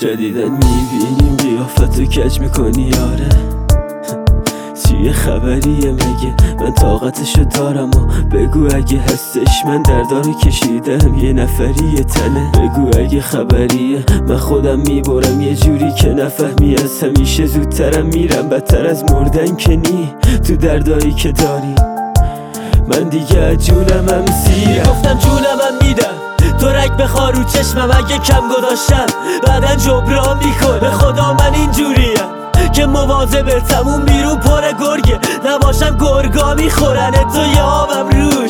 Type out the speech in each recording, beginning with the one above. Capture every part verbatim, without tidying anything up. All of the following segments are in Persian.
جدیدن میبینیم قیافتو کج میکنی یاره. چیه خبریه مگه؟ من طاقتشو دارم و بگو اگه هستش. من دردارو کشیدم یه نفری تنه. بگو اگه خبریه من خودم میبرم یه جوری که نفهمی. از همیشه زودترم میرم بدتر از مردن که نی. تو دردایی که داری من دیگه از جونم هم سیرم. گفتم جونم هم میدم تو رگ بخوار رو چشمم اگه کم گذاشتم بعدن جبران میکن. به خدا من اینجوریم که مواظب تموم بیرون پر گرگه نباشم گرگا میخورن تو یابم روش.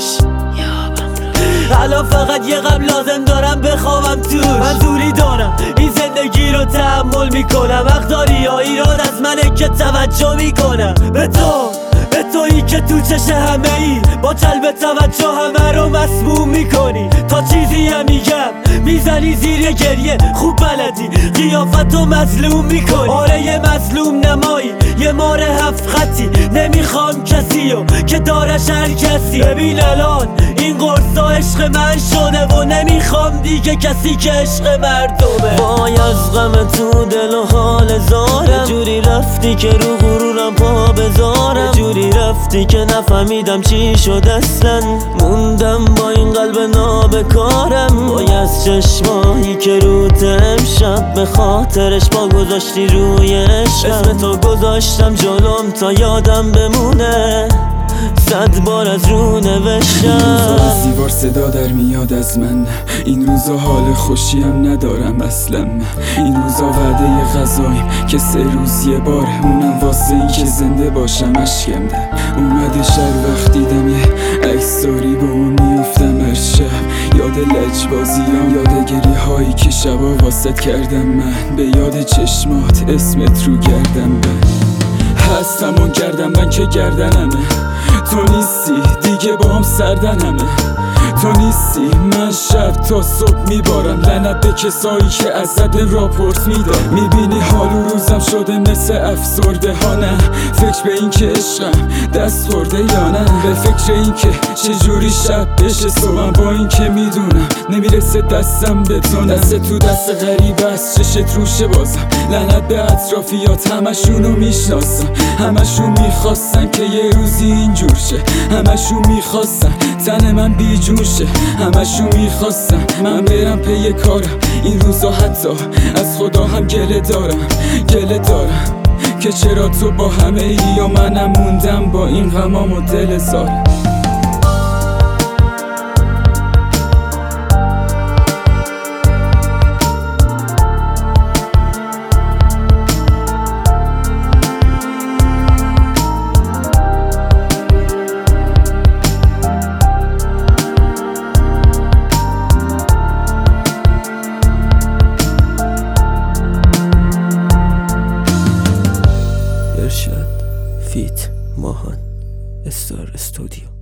الان فقط یه غم لازم دارم بخوابم توش. من دوری دارم این زندگی رو تحمل میکنم. حق داری یا ایراد از منه که توجه میکنم به تو، به تویی که تو چش همه ای با جلب توجه همه رو مسموم میکنی. تا چیزی هم میگم میزنی زیر یه گریه خوب بلدی قیافتو مظلوم میکنی. آره یه مظلوم نمایی یه مار هفت خطی نمیخوام کسیو که دارش هر کسی. ببین الان این قرصا عشق من شده و نمیخوام دیگه کسی که عشق مردمه. وای از غم تو دل و حال زارم. جوری رفتی که رو غرورم پا بذارم. جوری رفتی که نفهمیدم چی شد اصلا. موندم با این قلب نابکارم. وای از چشمایی که روت امشب به خاطرش با گذاشتی روی عشقم. اسم تو گذاشتم جلوم تا یادم بمونه صد بار از رو نوشتم. این روزا از دیوار صدا در میاد از من. این روزا حال خوشیم ندارم اصلا. این روزا وعده غذاییم که سه روز یه بار اونم واسه این که زنده باشم اشکم ده. اومده شر وقت دیدم یه عکساری با اون میفتم هر شب. یاد لجبازیام یاد گریه هایی که شبا واسط کردم من. به یاد چشمات اسمت رو گردم من. هستم اون گردم من که گردنمه. تو نیستی دیگه با هم سردنمه. تو نیستی من شب تا صبح میبارم لعنت به کسایی که ازت راپورت میدن. میبینی حال و روزم شده مثل افسرده ها. نه فکر به این که عشقم دست خورده یا نه. به فکر این که چجوری شب بشه صبحم. با این که میدونم نمیرسه دستم به تو. دست تو دست غریب است چشت روشه بازم. لعنت به اطرافیات همشونو میشناسم. همشون میخواستن که یه روزی اینجور شه. همشون میخواستن تن من بیجون شه. همشون میخواستن من برم پی کارم. این روزا حتی از خدا هم گله دارم. گله دارم که چرا تو با همه ای یا منم موندم با این غمام و دل زارم. ارشاد فیت ماهان استار استودیو.